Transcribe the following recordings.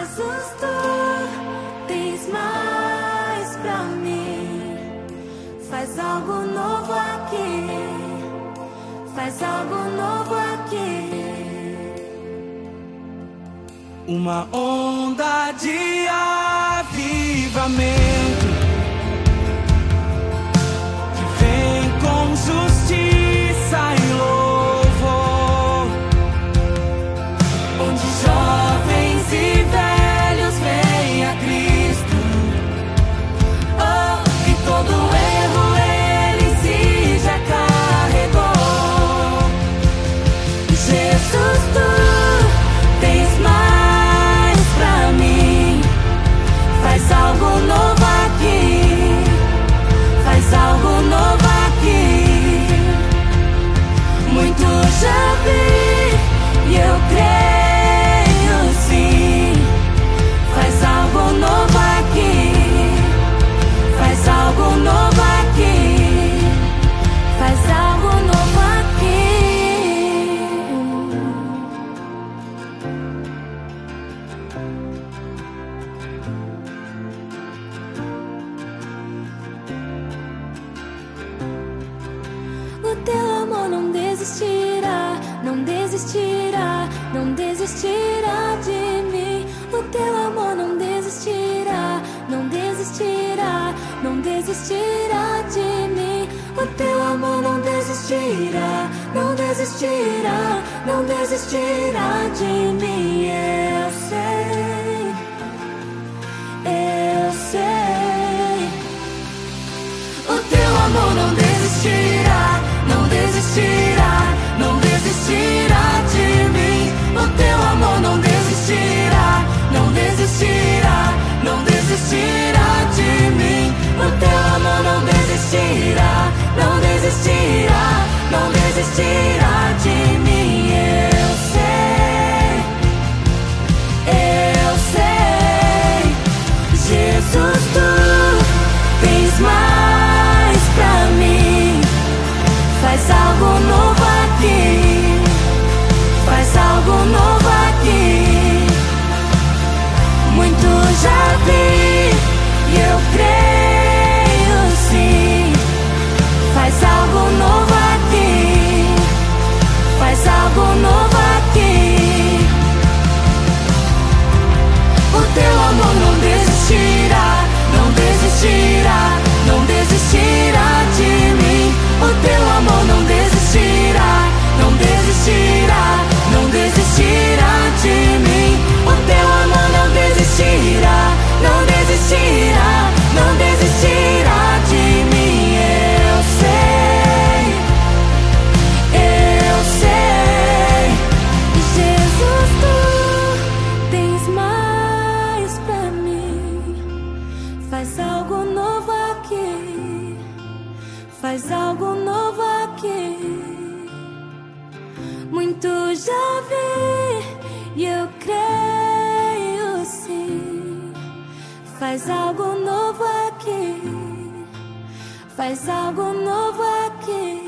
Jesus, tu tens mais pra mim. Faz algo novo aqui, faz algo novo aqui. Uma onda de avivamento que vem com justiça e louvor, onde jovens e velhos vêm a Cristo. Oh, e todo erro ele em si já carregou. Jesus, tu tens mais pra mim. Faz algo novo aqui, faz algo novo aqui. Muito já vi e eu creio sim. Faz algo novo aqui, faz algo novo aqui, faz algo novo aqui. O teu amor não desistirá, não desistirá, não desistirá de mim. O teu amor não desistirá, não desistirá, não desistirá de mim. O teu amor não desistirá, não desistirá, não desistirá de mim. Eu sei, eu sei. O teu amor não desistirá, não desistirá, não desistirá de mim. O teu amor não desistirá, não desistirá, não desistirá de mim. O teu amor não desistirá, não desistirá, não desistirá de mim. Eu sei, eu sei. Jesus, tu tens mais pra mim. Faz algo novo aqui, faz algo novo aqui. Muito já vi e eu creio sim. Faz algo novo aqui, faz algo novo aqui. O teu amor não desistirá, não desistirá, não desistirá de mim. O teu amor não desistirá, não desistirá, não desistirá de mim. O teu amor não desistirá, não desistirá, não desistirá de mim. Eu sei, eu sei. Jesus, tu tens mais pra mim. Faz algo novo aqui, faz algo novo aqui. Muito já vi e eu creio sim. Faz algo novo aqui, faz algo novo aqui.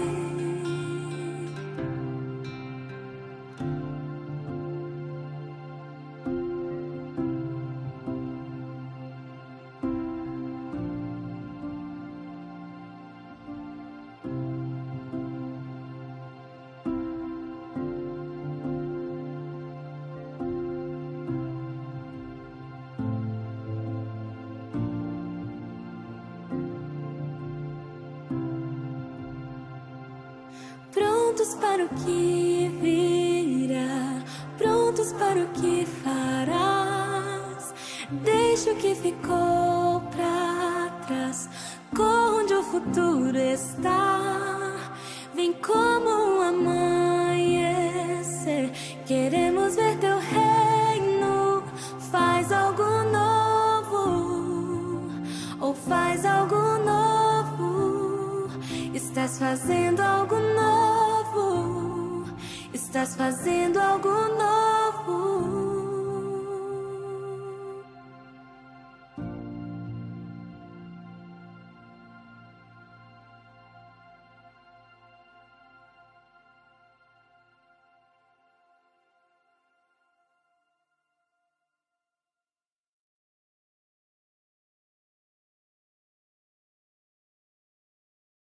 Prontos para o que virá, prontos para o que farás. Deixa o que ficou pra trás, corra onde o futuro está. Vem como um amanhecer, queremos ver teu reino. Faz algo novo, ou faz algo novo. Estás fazendo algo novo, estás fazendo